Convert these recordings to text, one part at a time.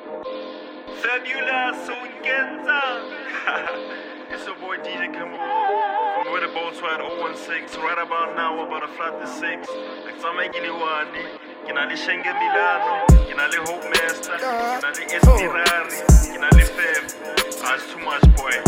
Fabulous Ungenza. It's your boy DJ Kamu from where the boats were at 016. Right about now, we're about to fly to 6. Like some making you one, Kinali Schengen Milano, Kinali Hope Master, Kinali Estirari, Kinali Fev. That's too much, boy.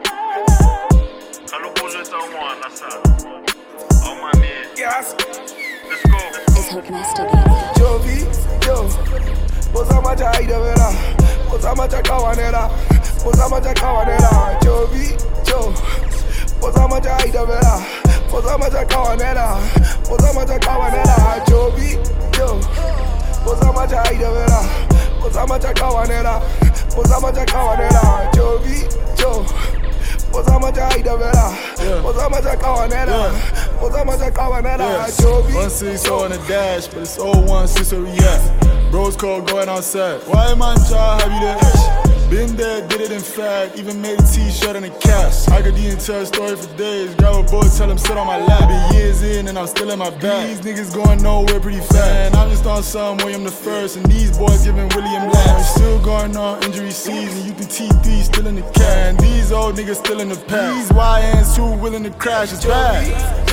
Oh my man. Yes. Let's go. It's Hope Master Beats. Jovi, yo. Posama chaida vera. Posama chakawanera. Posama chakawanera. Jovi, yo. Posama chaida vera. Posama chakawanera. Posama chakawanera. Jovi, yo. Posama chaida vera. Posama chakawanera. Posama chakawanera. Jovi, yo. Posama chaida vera. Posama chakawanera. Posama chakawanera. Jovi. 160 on the dash, but it's 016 where we at. Bros code going outside. Why man try have you there? Been there, did it in fact. Even made a t-shirt and a cap. I could even tell a story for days. Grab a boy, tell him sit on my lap. Been years in and I'm still in my bag. These niggas going nowhere pretty fast. And I'm just on some William the First, and these boys giving William last. Still going on injury season. You can T3 still in the cat. And these old niggas still in the past. These YNs too willing to crash. It's bad.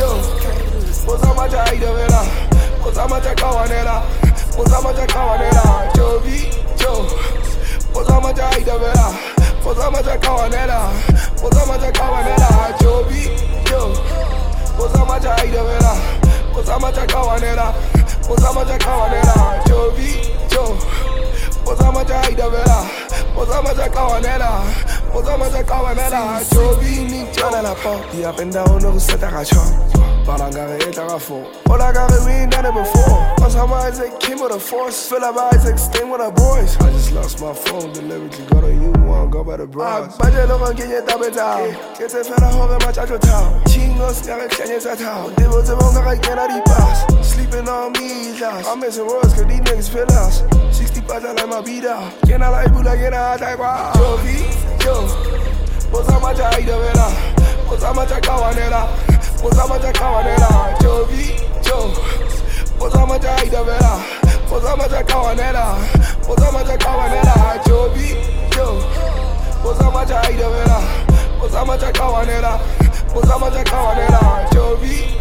Posama chaida vera. Posama chakawanera. Posama chakawanera. Jovi, yo. Posama chaida vera. Posama chakawanera. Posama chakawanera. Jovi, yo. Posama chaida vera. Posama chakawanera. Posama chakawanera. Jovi, yo. Posama chaida vera. Posama chakawanera. Posama chakawanera. Jovi, ni chana la po. Di up and down no set a chop. Balangare etagafo. All I gotta win done it before. Cause how my Isaac came with a force. Fill up Isaac, staying with our boys. I just lost my phone, delivered to go to you, one go by the bras. Budget look on get your double down. Get a fella home in my chacho town. Chingos, gotta change your town. They was a wrong guy, can't pass. Sleeping on me, last. I'm missing words, cause these niggas feel us. 60 parts, I like my beat out. Can I like Buddha, get a type of Jovi, yo. Posama chaida vera. Posama chakawanera. Posama chakawanera. Jovi, yo. Posama chaida vera. Posama chakawanera. Posama chakawanera. Jovi, yo. Posama chaida vera. Posama chakawanera. Posama chakawanera. Jovi.